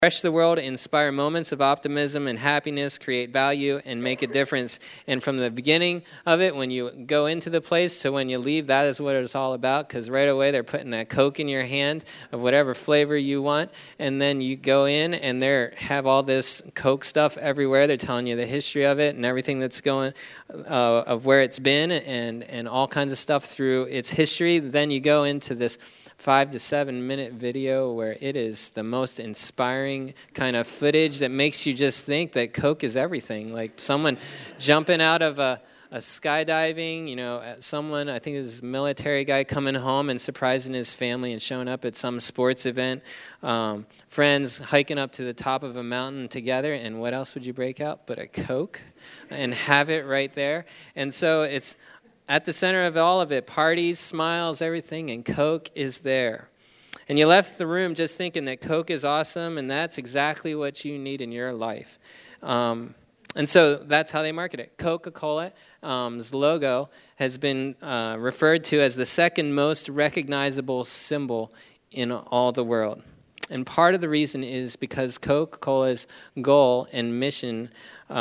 Refresh the world, inspire moments of optimism and happiness, create value, and make a difference. And from the beginning of it, when you go into the place to when you leave, that is what it's all about, because right away they're putting that Coke in your hand of whatever flavor you want, and then you go in and they have all this Coke stuff everywhere. They're telling you the history of it and everything that's going, of where it's been and all kinds of stuff through its history. Then you go into this 5 to 7 minute video where it is the most inspiring kind of footage that makes you just think that Coke is everything. Like someone jumping out of a skydiving, someone, I think this military guy coming home and surprising his family and showing up at some sports event, friends hiking up to the top of a mountain together, and what else would you break out but a Coke and have it right there? And so it's at the center of all of it, parties, smiles, everything, and Coke is there. And you left the room just thinking that Coke is awesome, and that's exactly what you need in your life. And so that's how they market it. Coca-Cola's logo has been referred to as the second most recognizable symbol in all the world. And part of the reason is because Coca-Cola's goal and mission,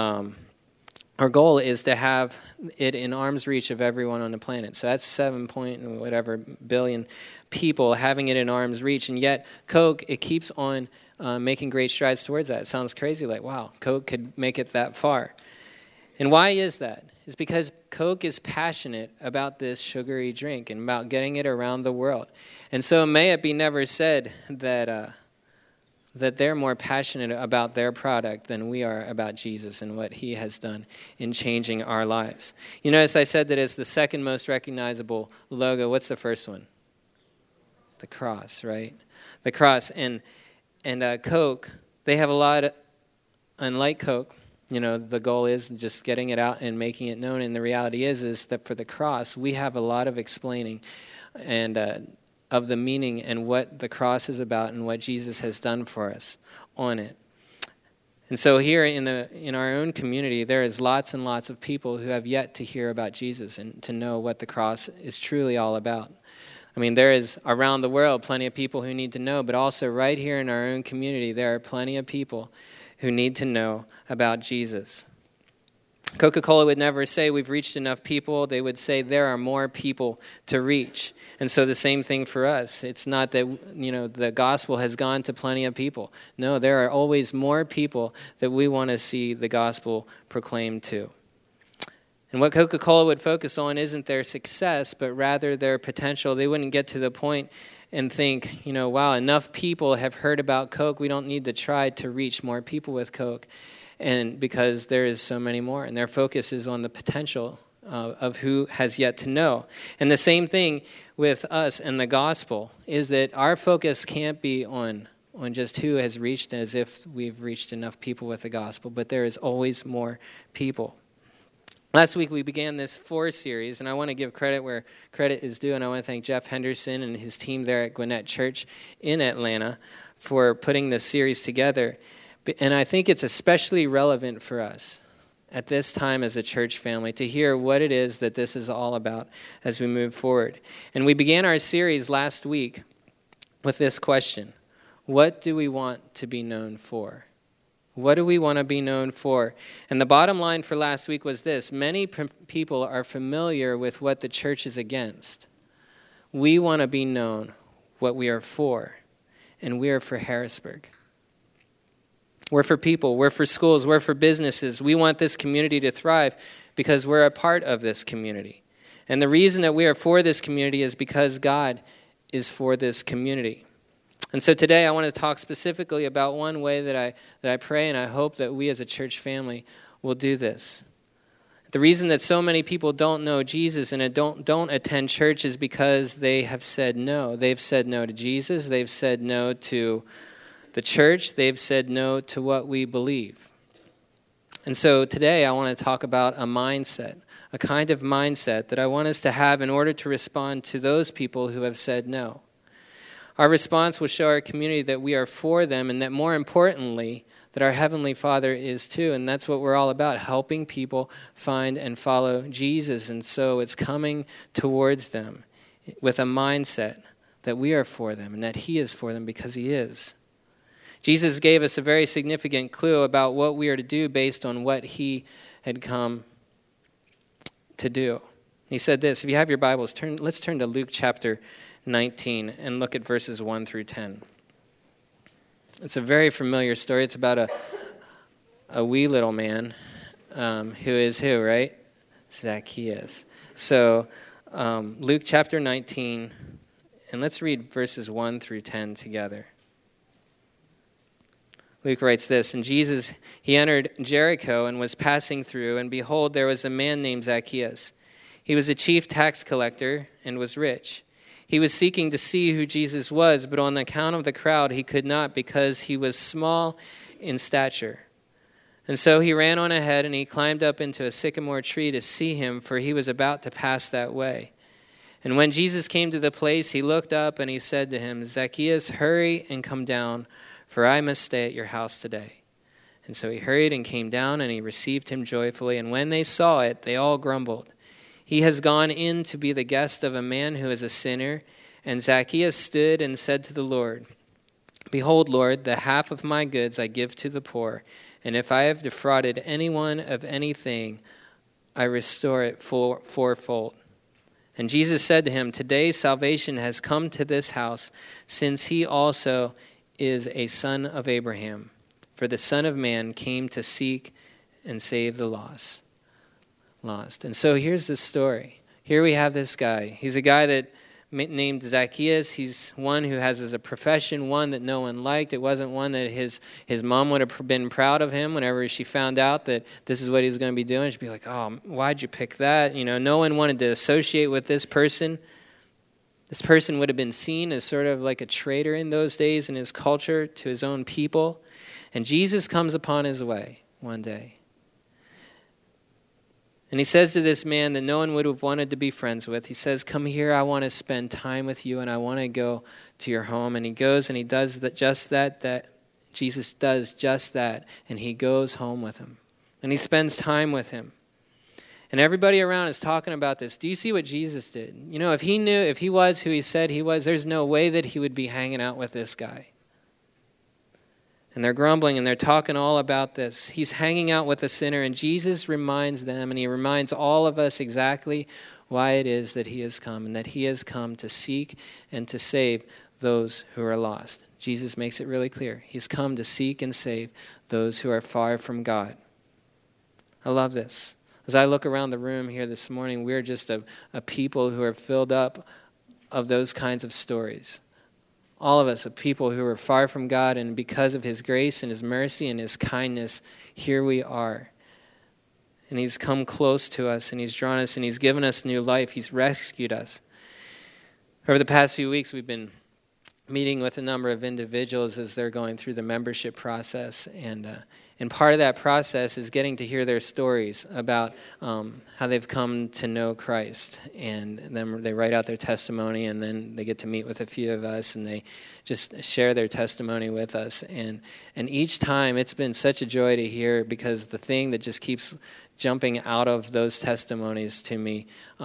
our goal is to have it in arm's reach of everyone on the planet. So that's 7 point whatever billion people having it in arm's reach. And yet Coke, it keeps on making great strides towards that. It sounds crazy, like, wow, Coke could make it that far. And why is that? It's because Coke is passionate about this sugary drink and about getting it around the world. And so may it be never said that they're more passionate about their product than we are about Jesus and what he has done in changing our lives. You notice I said that it's the second most recognizable logo. What's the first one? The cross, right? The cross. And Coke, they have a lot of, unlike Coke, the goal is just getting it out and making it known. And the reality is that for the cross, we have a lot of explaining and of the meaning and what the cross is about and what Jesus has done for us on it. And so here in our own community, there is lots and lots of people who have yet to hear about Jesus and to know what the cross is truly all about. I mean, there is around the world plenty of people who need to know, but also right here in our own community, there are plenty of people who need to know about Jesus. Coca-Cola would never say we've reached enough people. They would say there are more people to reach. And so the same thing for us. It's not that, the gospel has gone to plenty of people. No, there are always more people that we want to see the gospel proclaimed to. And what Coca-Cola would focus on isn't their success, but rather their potential. They wouldn't get to the point and think, wow, enough people have heard about Coke. We don't need to try to reach more people with Coke. And because there is so many more, and their focus is on the potential of who has yet to know. And the same thing with us and the gospel is that our focus can't be on just who has reached, as if we've reached enough people with the gospel, but there is always more people. Last week we began this 4 series, and I want to give credit where credit is due, and I want to thank Jeff Henderson and his team there at Gwinnett Church in Atlanta for putting this series together. And I think it's especially relevant for us at this time as a church family to hear what it is that this is all about as we move forward. And we began our series last week with this question: what do we want to be known for? What do we want to be known for? And the bottom line for last week was this: many people are familiar with what the church is against. We want to be known what we are for, and we are for Harrisburg. We're for people, we're for schools, we're for businesses. We want this community to thrive because we're a part of this community. And the reason that we are for this community is because God is for this community. And so today I want to talk specifically about one way that I pray and I hope that we as a church family will do this. The reason that so many people don't know Jesus and don't attend church is because they have said no. They've said no to Jesus. They've said no to the church. They've said no to what we believe. And so today I want to talk about a mindset, a kind of mindset that I want us to have in order to respond to those people who have said no. Our response will show our community that we are for them, and that more importantly, that our Heavenly Father is too. And that's what we're all about, helping people find and follow Jesus. And so it's coming towards them with a mindset that we are for them and that He is for them because He is. Jesus gave us a very significant clue about what we are to do based on what he had come to do. He said this. If you have your Bibles, let's turn to Luke chapter 19 and look at verses 1 through 10. It's a very familiar story. It's about a wee little man who is who, right? Zacchaeus. So Luke chapter 19, and let's read verses 1 through 10 together. Luke writes this, and Jesus, he entered Jericho and was passing through, and behold, there was a man named Zacchaeus. He was a chief tax collector and was rich. He was seeking to see who Jesus was, but on account of the crowd he could not, because he was small in stature. And so he ran on ahead, and he climbed up into a sycamore tree to see him, for he was about to pass that way. And when Jesus came to the place, he looked up and he said to him, Zacchaeus, hurry and come down, for I must stay at your house today. And so he hurried and came down, and he received him joyfully. And when they saw it, they all grumbled. He has gone in to be the guest of a man who is a sinner. And Zacchaeus stood and said to the Lord, Behold, Lord, the half of my goods I give to the poor, and if I have defrauded anyone of anything, I restore it fourfold. And Jesus said to him, Today salvation has come to this house, since he also is a son of Abraham. For the Son of Man came to seek and save the lost. And so here's the story. Here we have this guy. He's a guy that named Zacchaeus. He's one who has as a profession one that no one liked. It wasn't one that his mom would have been proud of him whenever she found out that this is what he was going to be doing. She'd be like, oh, why'd you pick that? You know, no one wanted to associate with this person. This person would have been seen as sort of like a traitor in those days in his culture to his own people. And Jesus comes upon his way one day. And he says to this man that no one would have wanted to be friends with, he says, come here, I want to spend time with you, and I want to go to your home. And he goes and he does just that Jesus does just that, and he goes home with him. And he spends time with him. And everybody around is talking about this. Do you see what Jesus did? You know, if he was who he said he was, there's no way that he would be hanging out with this guy. And they're grumbling and they're talking all about this. He's hanging out with a sinner, and Jesus reminds them, and he reminds all of us exactly why it is that he has come, and that he has come to seek and to save those who are lost. Jesus makes it really clear. He's come to seek and save those who are far from God. I love this. As I look around the room here this morning, we're just a people who are filled up of those kinds of stories. All of us are people who are far from God, and because of his grace and his mercy and his kindness, here we are. And he's come close to us, and he's drawn us, and he's given us new life. He's rescued us. Over the past few weeks, we've been meeting with a number of individuals as they're going through the membership process, and part of that process is getting to hear their stories about how they've come to know Christ. And then they write out their testimony, and then they get to meet with a few of us, and they just share their testimony with us. And each time it's been such a joy to hear, because the thing that just keeps jumping out of those testimonies to me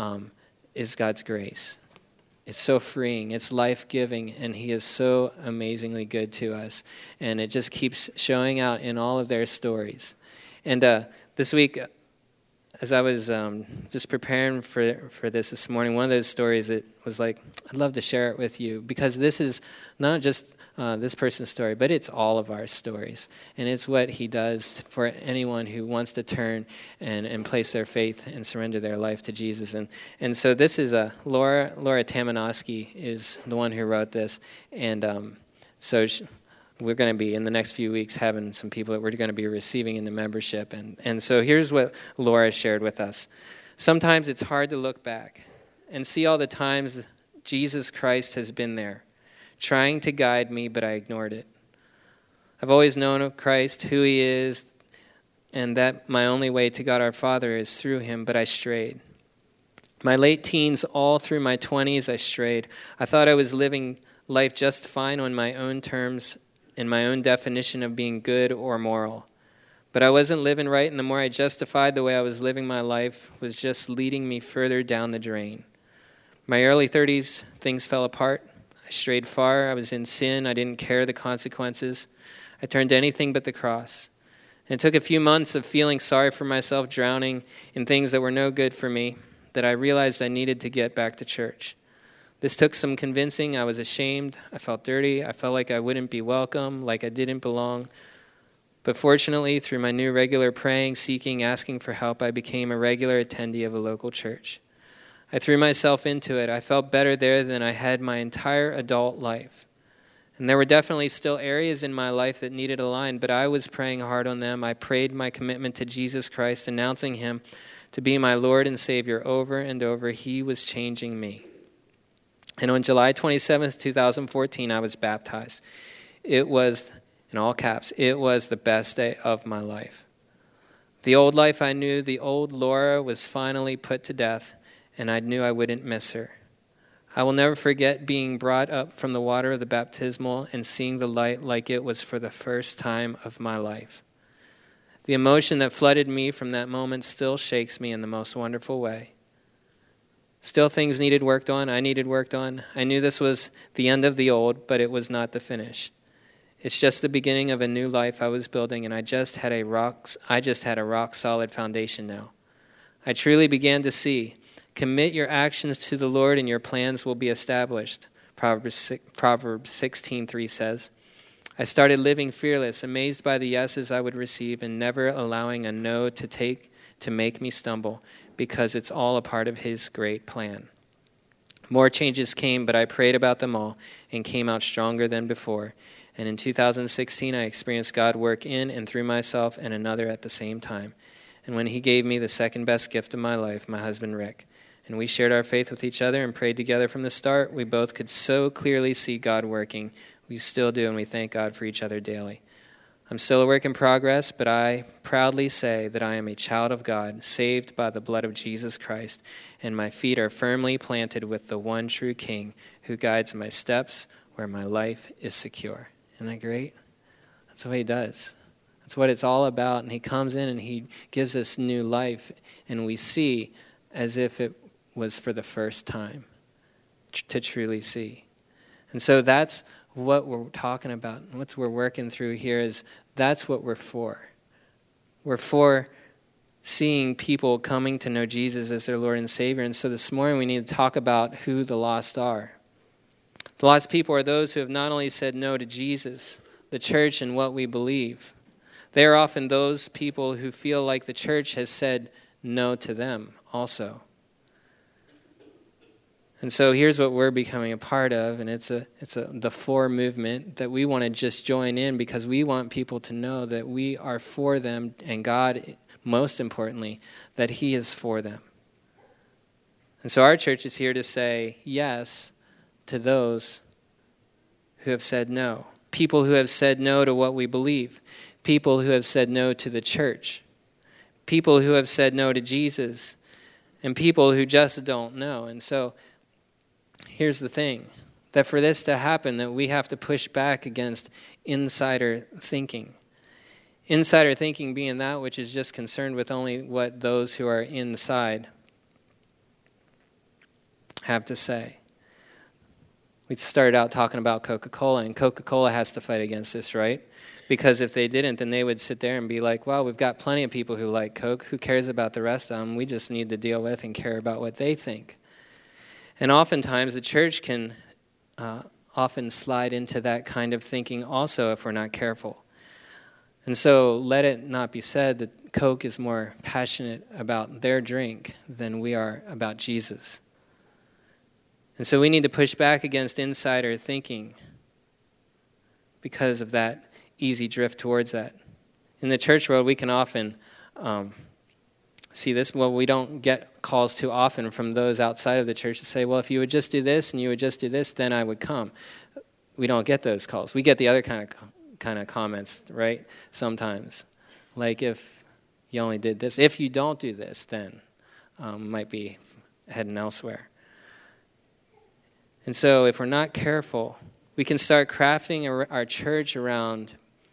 is God's grace. It's so freeing, it's life-giving, and he is so amazingly good to us. And it just keeps showing out in all of their stories. And this week, as I was just preparing for this morning, one of those stories that was like, I'd love to share it with you, because this is not just this person's story, but it's all of our stories. And it's what he does for anyone who wants to turn and place their faith and surrender their life to Jesus. And so this is Laura Tamanowski is the one who wrote this. And so we're going to be, in the next few weeks, having some people that we're going to be receiving in the membership. And so here's what Laura shared with us. Sometimes it's hard to look back and see all the times Jesus Christ has been there, trying to guide me, but I ignored it. I've always known of Christ, who he is, and that my only way to God our Father is through him, but I strayed. My late teens, all through my 20s, I strayed. I thought I was living life just fine on my own terms, in my own definition of being good or moral. But I wasn't living right, and the more I justified the way I was living my life was just leading me further down the drain. My early 30s, things fell apart. I strayed far. I was in sin. I didn't care the consequences. I turned to anything but the cross. And it took a few months of feeling sorry for myself, drowning in things that were no good for me, that I realized I needed to get back to church. This took some convincing. I was ashamed. I felt dirty. I felt like I wouldn't be welcome, like I didn't belong. But fortunately, through my new regular praying, seeking, asking for help, I became a regular attendee of a local church. I threw myself into it. I felt better there than I had my entire adult life. And there were definitely still areas in my life that needed aligned, but I was praying hard on them. I prayed my commitment to Jesus Christ, announcing him to be my Lord and Savior over and over. He was changing me. And on July 27th, 2014, I was baptized. It was, in all caps, it was the best day of my life. The old life I knew, the old Laura, was finally put to death, and I knew I wouldn't miss her. I will never forget being brought up from the water of the baptismal and seeing the light like it was for the first time of my life. The emotion that flooded me from that moment still shakes me in the most wonderful way. Still things needed worked on. I needed worked on. I knew this was the end of the old, but it was not the finish. It's just the beginning of a new life I was building, and I just had a rock solid foundation now. I truly began to see. Commit your actions to the Lord and your plans will be established. Proverbs 16:3 says, I started living fearless, amazed by the yeses I would receive and never allowing a no to make me stumble because it's all a part of his great plan. More changes came, but I prayed about them all and came out stronger than before. And in 2016, I experienced God work in and through myself and another at the same time. And when he gave me the second best gift of my life, my husband Rick, and we shared our faith with each other and prayed together from the start, we both could so clearly see God working. We still do, and we thank God for each other daily. I'm still a work in progress, but I proudly say that I am a child of God, saved by the blood of Jesus Christ, and my feet are firmly planted with the one true King who guides my steps where my life is secure. Isn't that great? That's what he does. That's what it's all about, and he comes in and he gives us new life, and we see as if it was for the first time to truly see. And so that's what we're talking about. What we're working through here is that's what we're for. We're for seeing people coming to know Jesus as their Lord and Savior. And so this morning we need to talk about who the lost are. The lost people are those who have not only said no to Jesus, the church, and what we believe. They are often those people who feel like the church has said no to them also. And so here's what we're becoming a part of, and it's the For movement that we want to just join in because we want people to know that we are for them, and God, most importantly, that he is for them. And so our church is here to say yes to those who have said no. People who have said no to what we believe. People who have said no to the church. People who have said no to Jesus. And people who just don't know. And so here's the thing, that for this to happen, that we have to push back against insider thinking. Insider thinking being that which is just concerned with only what those who are inside have to say. We started out talking about Coca-Cola, and Coca-Cola has to fight against this, right? Because if they didn't, then they would sit there and be like, well, we've got plenty of people who like Coke. Who cares about the rest of them? We just need to deal with and care about what they think. And oftentimes the church can often slide into that kind of thinking also if we're not careful. And so let it not be said that Coke is more passionate about their drink than we are about Jesus. And so we need to push back against insider thinking because of that easy drift towards that. In the church world, we can often see this. Well, we don't get calls too often from those outside of the church to say, well, if you would just do this and you would just do this, then I would come. We don't get those calls. We get the other kind of comments, right? Sometimes. Like if you only did this. If you don't do this, then might be heading elsewhere. And so if we're not careful, we can start crafting our church around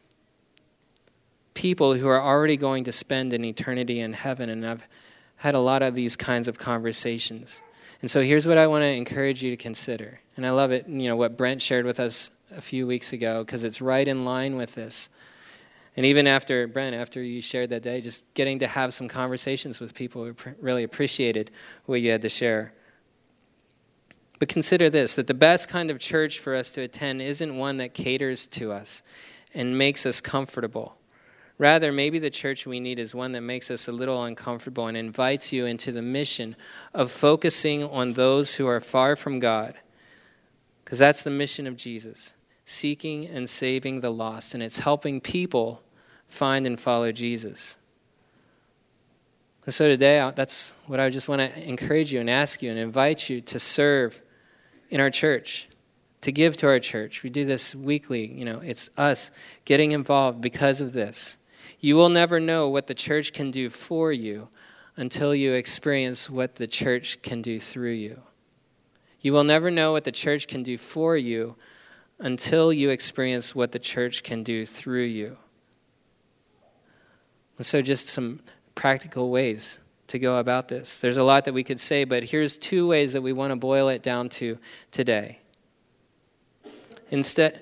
people who are already going to spend an eternity in heaven. And I've had a lot of these kinds of conversations. And so here's what I want to encourage you to consider. And I love it, what Brent shared with us a few weeks ago because it's right in line with this. And even after, Brent, after you shared that day, just getting to have some conversations with people who really appreciated what you had to share. But consider this, that the best kind of church for us to attend isn't one that caters to us and makes us comfortable. Rather, maybe the church we need is one that makes us a little uncomfortable and invites you into the mission of focusing on those who are far from God. Because that's the mission of Jesus, seeking and saving the lost. And it's helping people find and follow Jesus. And so today, that's what I just want to encourage you and ask you and invite you to serve in our church, to give to our church. We do this weekly. It's us getting involved because of this. You will never know what the church can do for you until you experience what the church can do through you. You will never know what the church can do for you until you experience what the church can do through you. And so just some practical ways to go about this. There's a lot that we could say, but here's 2 ways that we want to boil it down to today. Instead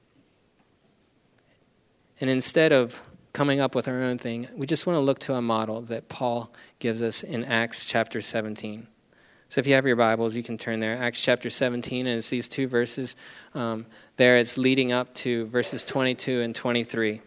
of coming up with our own thing, we just want to look to a model that Paul gives us in Acts chapter 17. So if you have your Bibles, you can turn there. Acts chapter 17, and it's these 2 verses. There it's leading up to verses 22 and 23.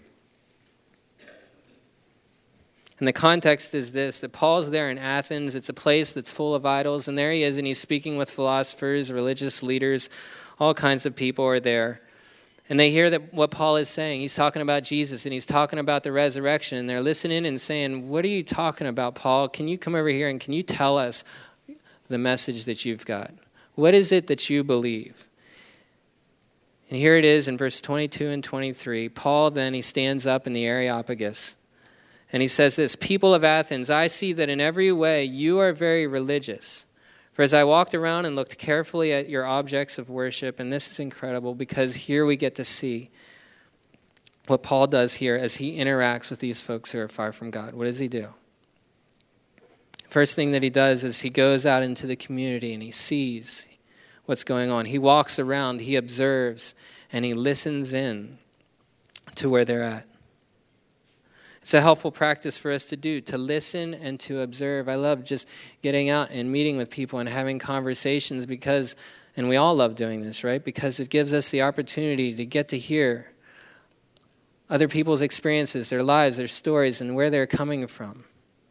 And the context is this, that Paul's there in Athens. It's a place that's full of idols, and there he is, and he's speaking with philosophers, religious leaders, all kinds of people are there. And they hear that what Paul is saying. He's talking about Jesus, and he's talking about the resurrection, and they're listening and saying, what are you talking about, Paul? Can you come over here, and can you tell us the message that you've got? What is it that you believe? And here it is in verse 22 and 23. Paul then, he stands up in the Areopagus, and he says this, people of Athens, I see that in every way you are very religious. For as I walked around and looked carefully at your objects of worship, and this is incredible because here we get to see what Paul does here as he interacts with these folks who are far from God. What does he do? First thing that he does is he goes out into the community and he sees what's going on. He walks around, he observes, and he listens in to where they're at. It's a helpful practice for us to do, to listen and to observe. I love just getting out and meeting with people and having conversations because, and we all love doing this, right? Because it gives us the opportunity to get to hear other people's experiences, their lives, their stories, and where they're coming from.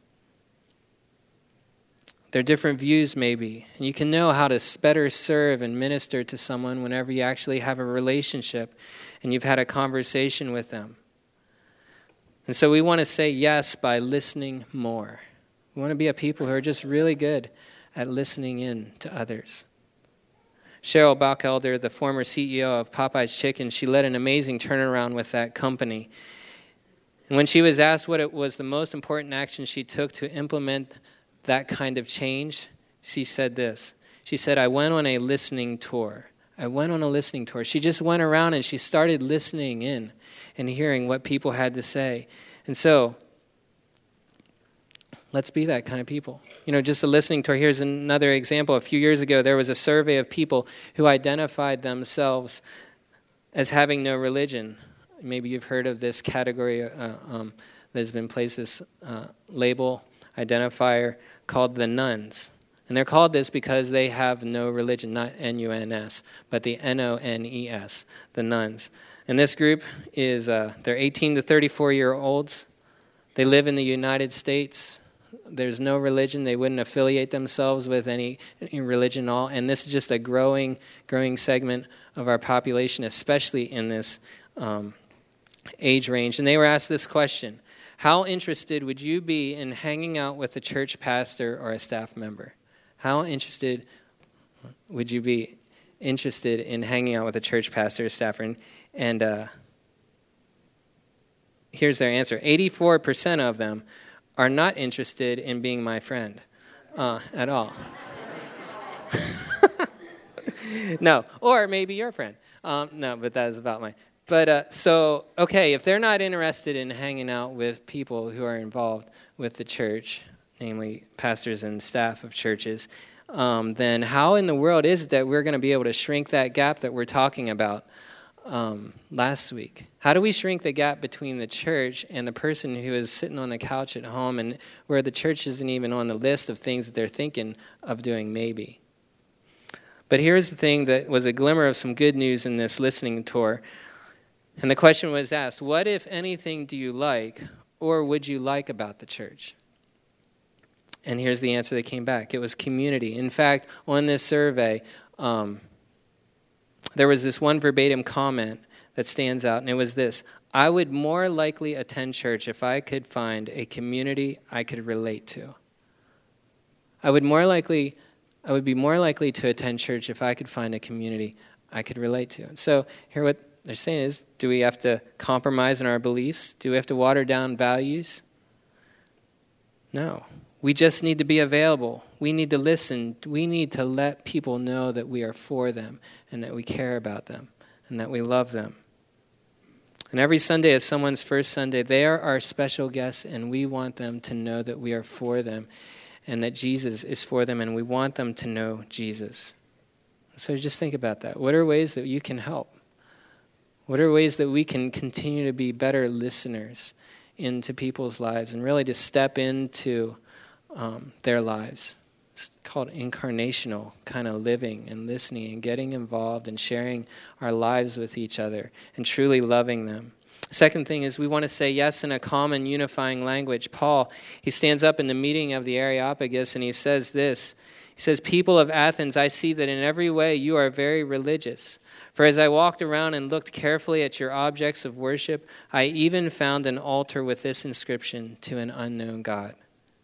Their different views maybe. And you can know how to better serve and minister to someone whenever you actually have a relationship and you've had a conversation with them. And so we want to say yes by listening more. We want to be a people who are just really good at listening in to others. Cheryl Bachelder, the former CEO of Popeye's Chicken, she led an amazing turnaround with that company. And when she was asked what it was the most important action she took to implement that kind of change, she said this. She said, I went on a listening tour. She just went around and she started listening in and hearing what people had to say. And so, let's be that kind of people. Just a listening tour. Here's another example. A few years ago, there was a survey of people who identified themselves as having no religion. Maybe you've heard of this category that has been placed, this label, identifier, called the nuns. And they're called this because they have no religion, not N-U-N-S, but the N-O-N-E-S, the nuns. And this group is, they're 18 to 34-year-olds. They live in the United States. There's no religion. They wouldn't affiliate themselves with any religion at all. And this is just a growing segment of our population, especially in this age range. And they were asked this question: how interested would you be in hanging out with a church pastor or a staff member? How interested would you be in hanging out with a church pastor or staffer? And here's their answer. 84% of them are not interested in being my friend at all. No, or maybe your friend. No, but that is about mine. But so, okay, if they're not interested in hanging out with people who are involved with the church, namely pastors and staff of churches, then how in the world is it that we're going to be able to shrink that gap that we're talking about last week. How do we shrink the gap between the church and the person who is sitting on the couch at home and where the church isn't even on the list of things that they're thinking of doing maybe? But here's the thing that was a glimmer of some good news in this listening tour. And the question was asked, what, if anything, do you like or would you like about the church? And here's the answer that came back. It was community. In fact, on this survey, there was this one verbatim comment that stands out, and it was this: I would more likely attend church if I could find a community I could relate to. I would be more likely to attend church if I could find a community I could relate to. And so here what they're saying is, do we have to compromise in our beliefs? Do we have to water down values? No. We just need to be available. We need to listen. We need to let people know that we are for them and that we care about them and that we love them. And every Sunday is someone's first Sunday. They are our special guests, and we want them to know that we are for them and that Jesus is for them, and we want them to know Jesus. So just think about that. What are ways that you can help? What are ways that we can continue to be better listeners into people's lives and really to step into their lives? It's called incarnational kind of living and listening and getting involved and sharing our lives with each other and truly loving them. Second thing is we want to say yes in a common unifying language. Paul, he stands up in the meeting of the Areopagus and he says this. He says, "People of Athens, I see that in every way you are very religious. For as I walked around and looked carefully at your objects of worship, I even found an altar with this inscription, to an unknown God."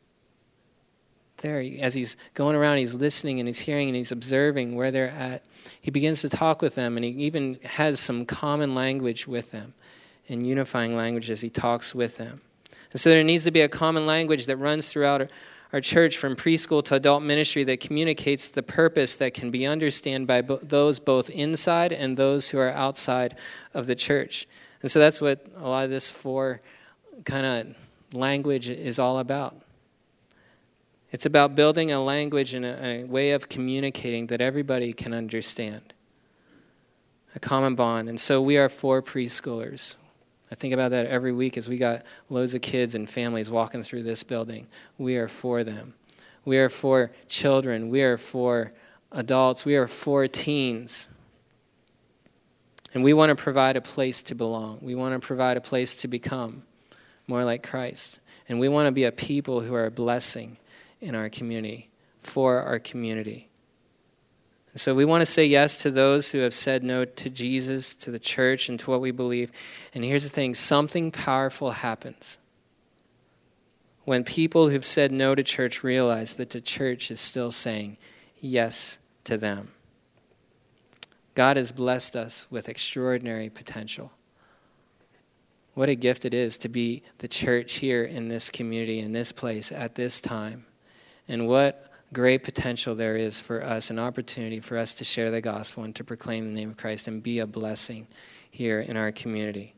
There, as he's going around, he's listening and he's hearing and he's observing where they're at. He begins to talk with them, and he even has some common language with them and unifying language as he talks with them. And so there needs to be a common language that runs throughout our church from preschool to adult ministry that communicates the purpose that can be understood by those both inside and those who are outside of the church. And so that's what a lot of this four kind of language is all about. It's about building a language and a way of communicating that everybody can understand. A common bond. And so we are for preschoolers. I think about that every week as we got loads of kids and families walking through this building. We are for them. We are for children. We are for adults. We are for teens. And we want to provide a place to belong. We want to provide a place to become more like Christ. And we want to be a people who are a blessing in our community, for our community. And so we want to say yes to those who have said no to Jesus, to the church, and to what we believe. And here's the thing, something powerful happens when people who've said no to church realize that the church is still saying yes to them. God has blessed us with extraordinary potential. What a gift it is to be the church here in this community, in this place, at this time. And what great potential there is for us, an opportunity for us to share the gospel and to proclaim the name of Christ and be a blessing here in our community.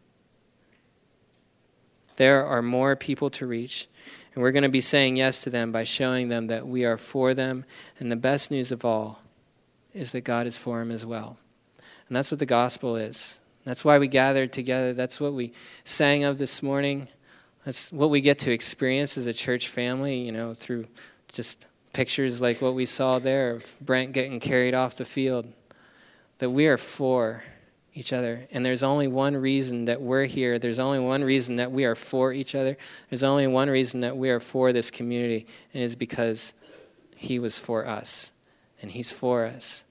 There are more people to reach, and we're going to be saying yes to them by showing them that we are for them. And the best news of all is that God is for them as well. And that's what the gospel is. That's why we gathered together. That's what we sang of this morning. That's what we get to experience as a church family, through just pictures like what we saw there of Brent getting carried off the field, that we are for each other. And there's only one reason that we're here. There's only one reason that we are for each other. There's only one reason that we are for this community, and it's because he was for us, and he's for us.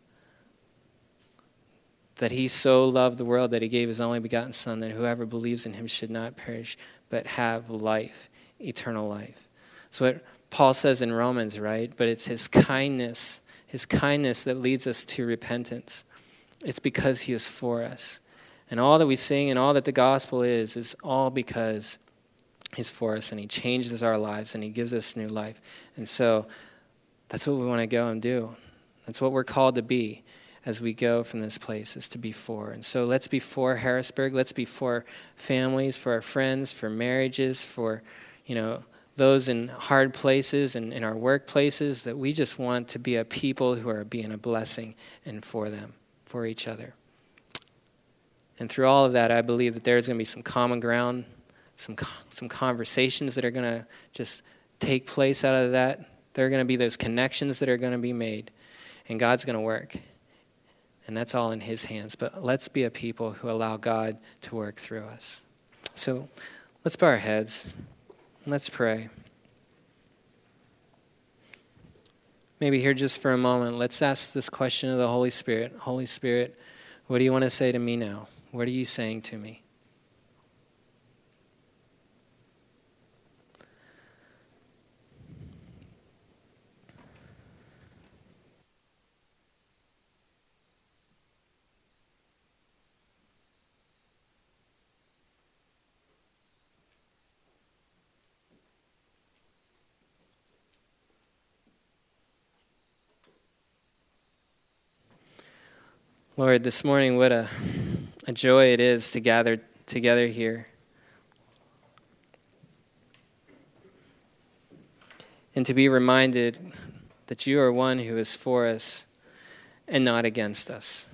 That he so loved the world that he gave his only begotten Son, that whoever believes in him should not perish, but have life, eternal life. That's what Paul says in Romans, right? But it's his kindness that leads us to repentance. It's because he is for us. And all that we sing and all that the gospel is all because he's for us, and he changes our lives and he gives us new life. And so that's what we want to go and do. That's what we're called to be as we go from this place, is to be for. And so let's be for Harrisburg. Let's be for families, for our friends, for marriages, for, those in hard places and in our workplaces, that we just want to be a people who are being a blessing and for them, for each other. And through all of that, I believe that there's going to be some common ground, some conversations that are going to just take place out of that. There are going to be those connections that are going to be made. And God's going to work. And that's all in his hands. But let's be a people who allow God to work through us. So let's bow our heads. Let's pray. Maybe here just for a moment, let's ask this question of the Holy Spirit. Holy Spirit, what do you want to say to me now? What are you saying to me? Lord, this morning, what a joy it is to gather together here. And to be reminded that you are one who is for us and not against us.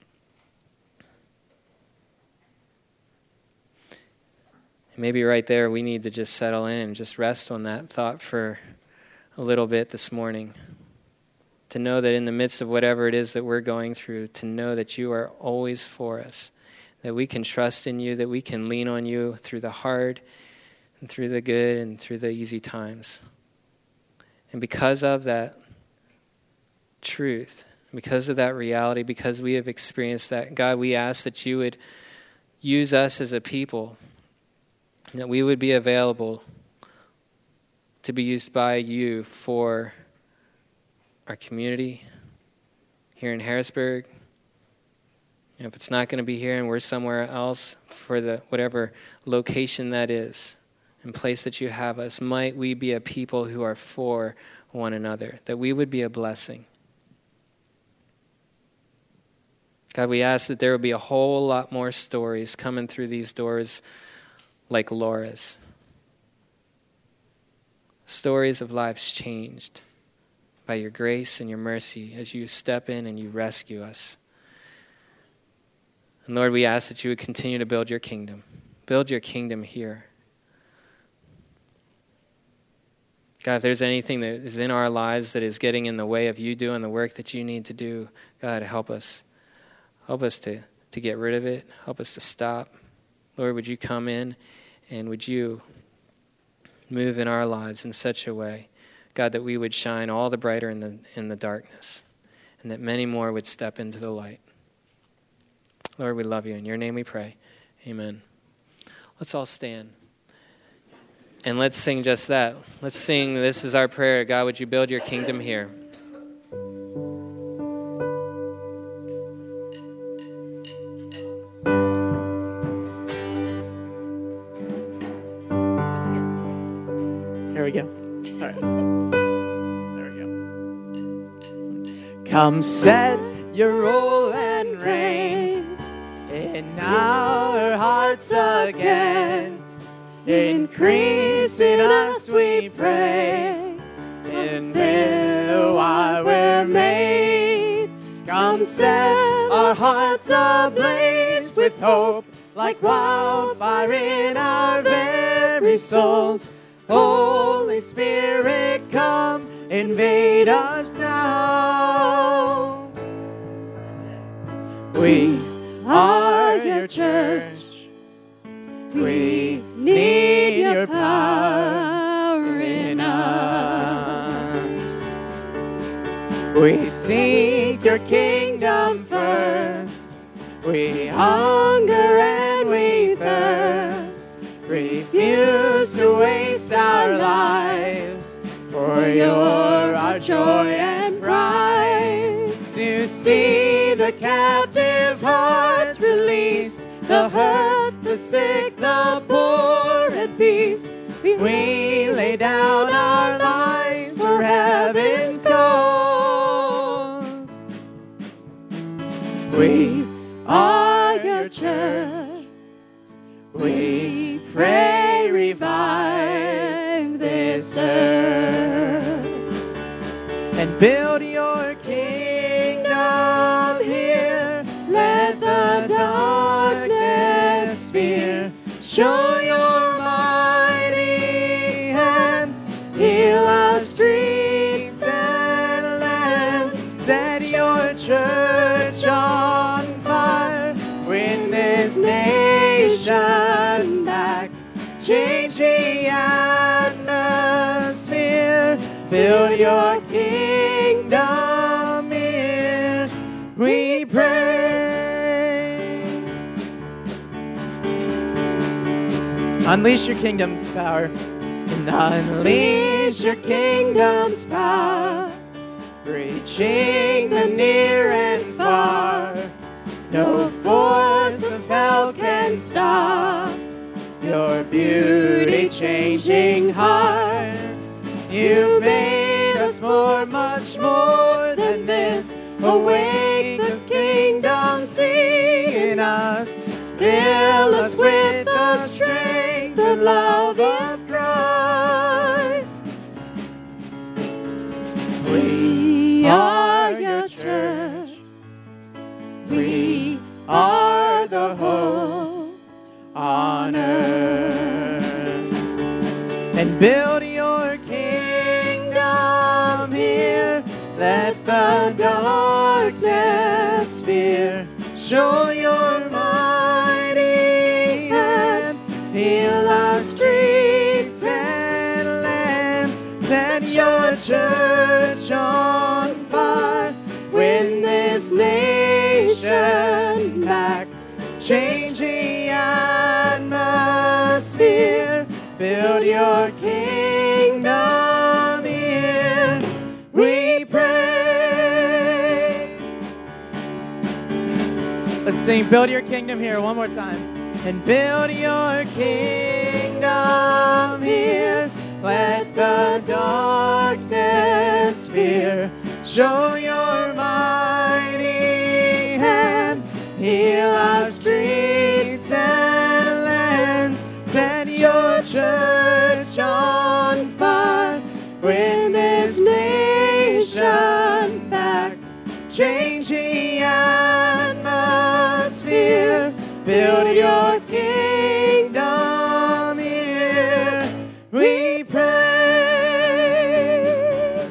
And maybe right there we need to just settle in and just rest on that thought for a little bit this morning. To know that in the midst of whatever it is that we're going through, to know that you are always for us, that we can trust in you, that we can lean on you through the hard and through the good and through the easy times. And because of that truth, because of that reality, because we have experienced that, God, we ask that you would use us as a people, that we would be available to be used by you for our community here in Harrisburg. If it's not going to be here and we're somewhere else, for the whatever location that is and place that you have us, might we be a people who are for one another, that we would be a blessing. God, we ask that there would be a whole lot more stories coming through these doors like Laura's. Stories of lives changed by your grace and your mercy as you step in and you rescue us. And Lord, we ask that you would continue to build your kingdom. Build your kingdom here. God, if there's anything that is in our lives that is getting in the way of you doing the work that you need to do, God, help us. Help us to get rid of it. Help us to stop. Lord, would you come in and would you move in our lives in such a way, God, that we would shine all the brighter in the darkness, and that many more would step into the light. Lord, we love you. In your name we pray. Amen. Let's all stand. And let's sing just that. Let's sing, this is our prayer. God, would you build your kingdom here? Here we go. All right. There we go. Come set your rule and reign in our hearts again. Increase in us, we pray, in will while we're made. Come set our hearts ablaze with hope, like wildfire in our very souls. Holy Spirit, come, invade us now. We are your church. We need your power in us. We seek your kingdom first. We hunger and we thirst. Refuse to waste our lives, for you're our joy and prize. To see the captives' hearts released, the hurt, the sick, the poor at peace. We lay down our lives for heaven's cause. We are your church. We pray, revive this earth and build your kingdom here. Let the darkness Show your mighty hand. Heal our streets and lands. Set your church on fire. Win this nation back. Change the atmosphere. Build your kingdom here. We pray. Unleash your kingdom's power. And unleash your kingdom's power. Reaching the near and far. No force of hell can stop your beauty changing hearts. You made us for much more than this. Awake the kingdom, see in us. Fill us with the strength, the love of Christ. We are your church. We are the hope on earth. And build your kingdom here. Let the darkness fear. Show your mighty hand. Heal our streets and lands. Set your church on fire. Win this nation back. Change the atmosphere. Build your kingdom here. We pray. Let's sing Build Your Kingdom here one more time. And build your kingdom here. Let the darkness fear. Show your mighty hand. Heal our streets and lands. Set your church on fire. Win this nation back. Change the atmosphere. Build your kingdom here. We pray.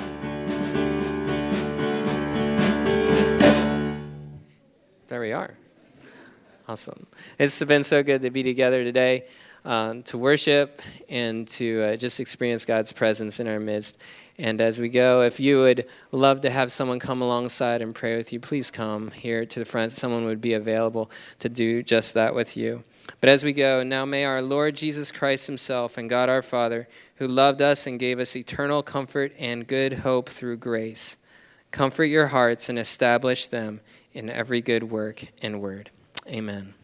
There we are. Awesome. It's been so good to be together today, to worship and to just experience God's presence in our midst. And as we go, if you would love to have someone come alongside and pray with you, please come here to the front. Someone would be available to do just that with you. But as we go, now may our Lord Jesus Christ himself and God our Father, who loved us and gave us eternal comfort and good hope through grace, comfort your hearts and establish them in every good work and word. Amen.